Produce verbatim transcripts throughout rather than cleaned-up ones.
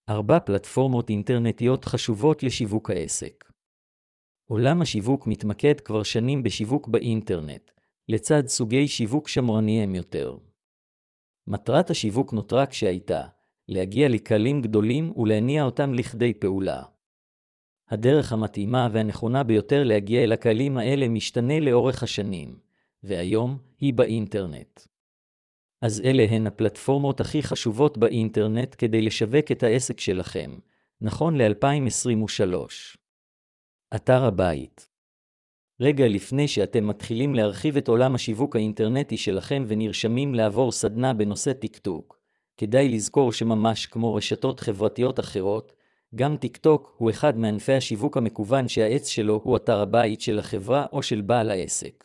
ארבע פלטפורמות אינטרנטיות חשובות לשיווק העסק. עולם השיווק מתמקד כבר שנים בשיווק באינטרנט, לצד סוגי שיווק שמרניים יותר. מטרת השיווק נותרה כשהייתה, להגיע לקהלים גדולים ולהניע אותם לכדי פעולה. הדרך המתאימה והנכונה ביותר להגיע אל הקהלים האלה משתנה לאורך השנים, והיום היא באינטרנט. אז אלה הן הפלטפורמות הכי חשובות באינטרנט כדי לשווק את העסק שלכם, נכון ל-אלפיים עשרים ושלוש. אתר הבית. רגע לפני שאתם מתחילים להרחיב את עולם השיווק האינטרנטי שלכם ונרשמים לעבור סדנה בנושא טיקטוק, כדאי לזכור שממש כמו רשתות חברתיות אחרות, גם טיקטוק הוא אחד מענפי השיווק המקוון שהעץ שלו הוא אתר הבית של החברה או של בעל העסק.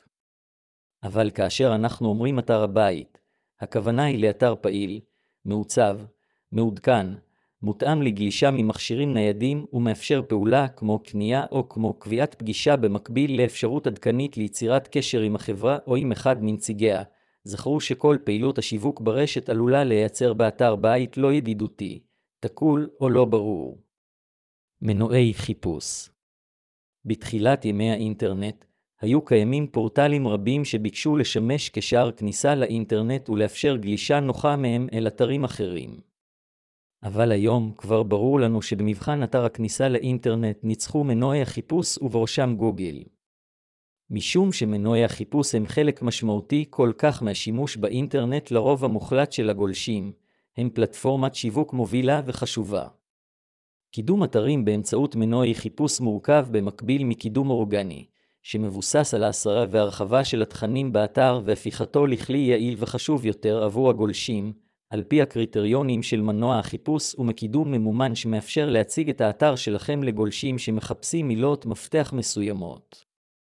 אבל כאשר אנחנו אומרים אתר הבית, הכוונה היא לאתר פעיל, מעוצב, מעודכן, מותאם לגלישה ממכשירים ניידים ומאפשר פעולה כמו קנייה או כמו קביעת פגישה במקביל לאפשרות עדכנית ליצירת קשר עם החברה או עם אחד מנציגיה. זכרו שכל פעילות השיווק ברשת עלולה לייצר באתר בית לא ידידותי, תקול או לא ברור. מנועי חיפוש. בתחילת ימי האינטרנט, היו קיימים פורטלים רבים שביקשו לשמש כשער כניסה לאינטרנט ולאפשר גלישה נוחה מהם אל אתרים אחרים. אבל היום כבר ברור לנו שבמבחן אתר הכניסה לאינטרנט ניצחו מנועי החיפוש ובראשם גוגל. משום שמנועי החיפוש הם חלק משמעותי כל כך מהשימוש באינטרנט לרוב המוחלט של הגולשים, הם פלטפורמת שיווק מובילה וחשובה. קידום אתרים באמצעות מנועי חיפוש מורכב במקביל מקידום אורגני, שמבוסס על ההסרה והרחבה של התכנים באתר והפיכתו לכלי יעיל וחשוב יותר עבור הגולשים, על פי הקריטריונים של מנוע החיפוש ומקידום ממומן שמאפשר להציג את האתר שלכם לגולשים שמחפשים מילות מפתח מסוימות.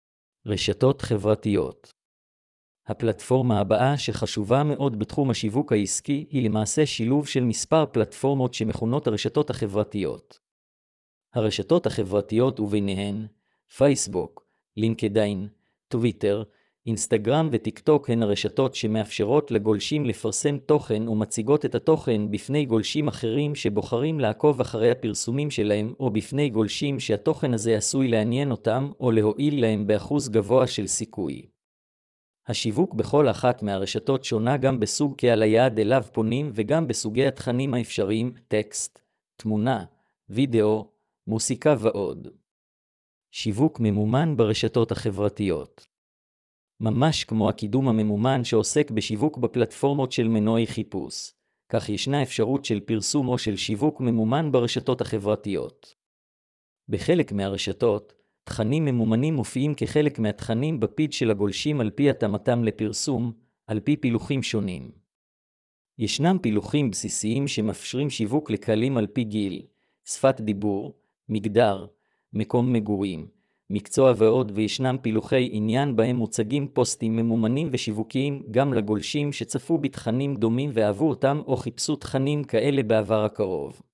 רשתות חברתיות. הפלטפורמה הבאה שחשובה מאוד בתחום השיווק העסקי היא למעשה שילוב של מספר פלטפורמות שמכונות הרשתות החברתיות. הרשתות החברתיות וביניהן, פייסבוק, לינקדאין, טוויטר, אינסטגרם וטיקטוק הן הרשתות שמאפשרות לגולשים לפרסם תוכן ומציגות את התוכן בפני גולשים אחרים שבוחרים לעקוב אחרי הפרסומים שלהם או בפני גולשים שהתוכן הזה עשוי לעניין אותם או להועיל להם באחוז גבוה של סיכוי. השיווק בכל אחת מהרשתות שונה גם בסוג קהל היעד אליו פונים וגם בסוגי התכנים האפשריים, טקסט, תמונה, וידאו, מוסיקה ועוד. שיווק ממומן ברשתות החברתיות. ממש כמו הקידום הממומן שעוסק בשיווק בפלטפורמות של מנועי חיפוש, כך ישנה אפשרות של פרסום או של שיווק ממומן ברשתות החברתיות. בחלק מהרשתות, תכנים ממומנים מופיעים כחלק מהתכנים בפיד של הגולשים על פי התאמתם לפרסום, על פי פילוחים שונים. ישנם פילוחים בסיסיים שמאפשרים שיווק לקהלים על פי גיל, שפת דיבור, מגדר, מקום מגורים, מקצוע ועוד, וישנם פילוחי עניין בהם מוצגים פוסטים ממומנים ושיווקיים גם לגולשים שצפו בתכנים דומים ואהבו אותם או חיפשו תכנים כאלה בעבר הקרוב.